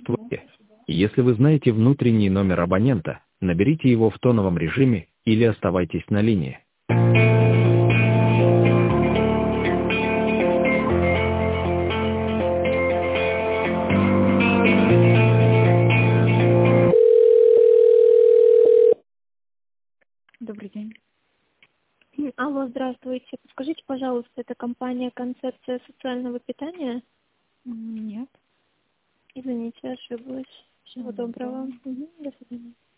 Здравствуйте. Если вы знаете внутренний номер абонента, наберите его в тоновом режиме или оставайтесь на линии. Добрый день. Алло, здравствуйте. Подскажите, пожалуйста, это компания «Концепция социального питания»? Нет. Извините, ошиблась. Всего доброго. Да. До свидания.